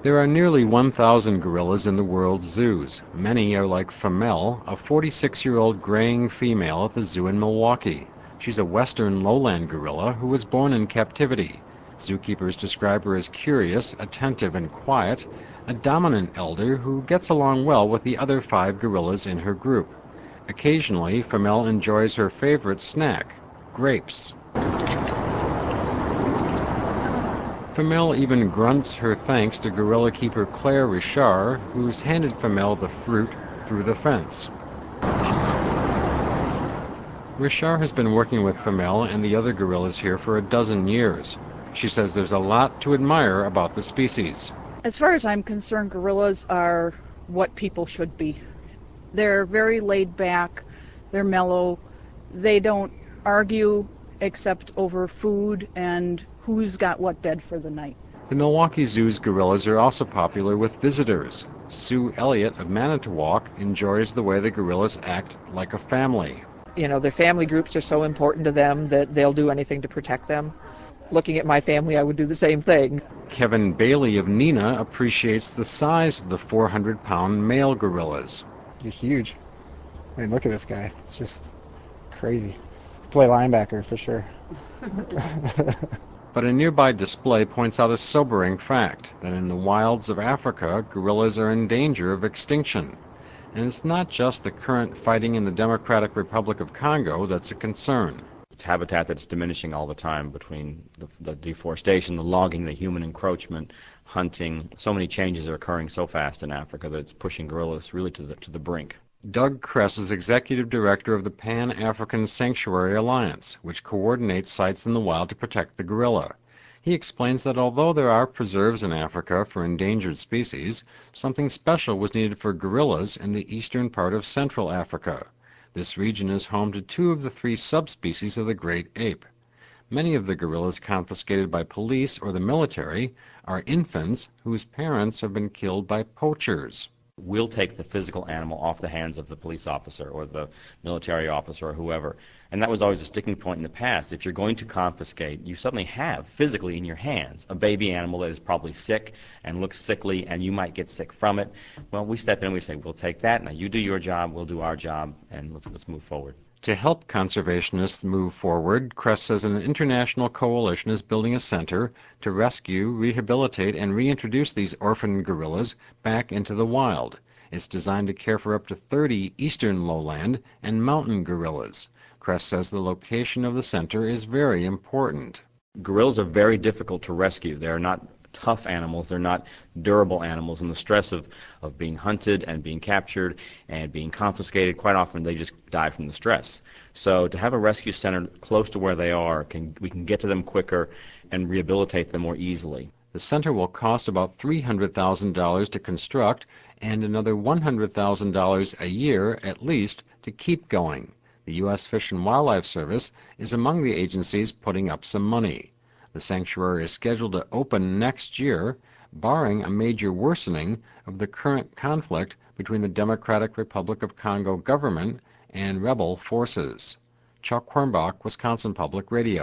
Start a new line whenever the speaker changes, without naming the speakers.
There are nearly 1,000 gorillas in the world's zoos. Many are like Femelle, a 46-year-old graying female at the zoo in Milwaukee. She's a western lowland gorilla who was born in captivity. Zookeepers describe her as curious, attentive, and quiet, a dominant elder who gets along well with the other 5 gorillas in her group. Occasionally, Femelle enjoys her favorite snack, grapes. Femelle even grunts her thanks to gorilla keeper Claire Richard, who's handed Femelle the fruit through the fence. Richard has been working with Femelle and the other gorillas here for a dozen years. She says there's a lot to admire about the species.
As far as I'm concerned, gorillas are what people should be. They're very laid back, they're mellow, they don't argue except over food and who's got what bed for the night.
The Milwaukee Zoo's gorillas are also popular with visitors. Sue Elliott of Manitowoc enjoys the way the gorillas act like a family.
You know, their family groups are so important to them that they'll do anything to protect them. Looking at my family, I would do the same thing.
Kevin Bailey of Neenah appreciates the size of the 400-pound male gorillas.
They're huge. I mean, look at this guy. It's just crazy. Play linebacker for sure.
But a nearby display points out a sobering fact, that in the wilds of Africa, gorillas are in danger of extinction. And it's not just the current fighting in the Democratic Republic of Congo that's a concern.
It's habitat that's diminishing all the time between the deforestation, the logging, the human encroachment, hunting. So many changes are occurring so fast in Africa that it's pushing gorillas really to the brink.
Doug Kress is executive director of the Pan-African Sanctuary Alliance, which coordinates sites in the wild to protect the gorilla. He explains that although there are preserves in Africa for endangered species, something special was needed for gorillas in the eastern part of Central Africa. This region is home to 2 of the 3 subspecies of the great ape. Many of the gorillas confiscated by police or the military are infants whose parents have been killed by poachers.
We'll take the physical animal off the hands of the police officer or the military officer or whoever. And that was always a sticking point in the past. If you're going to confiscate, you suddenly have physically in your hands a baby animal that is probably sick and looks sickly, and you might get sick from it. Well, we step in and we say, we'll take that. Now you do your job, we'll do our job, and let's move forward.
To help conservationists move forward, Kress says an international coalition is building a center to rescue, rehabilitate, and reintroduce these orphaned gorillas back into the wild. It's designed to care for up to 30 eastern lowland and mountain gorillas. Kress says the location of the center is very important.
Gorillas are very difficult to rescue. They're not tough animals, they're not durable animals, and the stress of being hunted and being captured and being confiscated, quite often they just die from the stress. So to have a rescue center close to where they are, we can get to them quicker and rehabilitate them more easily.
The center will cost about $300,000 to construct and another $100,000 a year at least to keep going. The U.S. Fish and Wildlife Service is among the agencies putting up some money. The sanctuary is scheduled to open next year, barring a major worsening of the current conflict between the Democratic Republic of Congo government and rebel forces. Chuck Hornbach, Wisconsin Public Radio.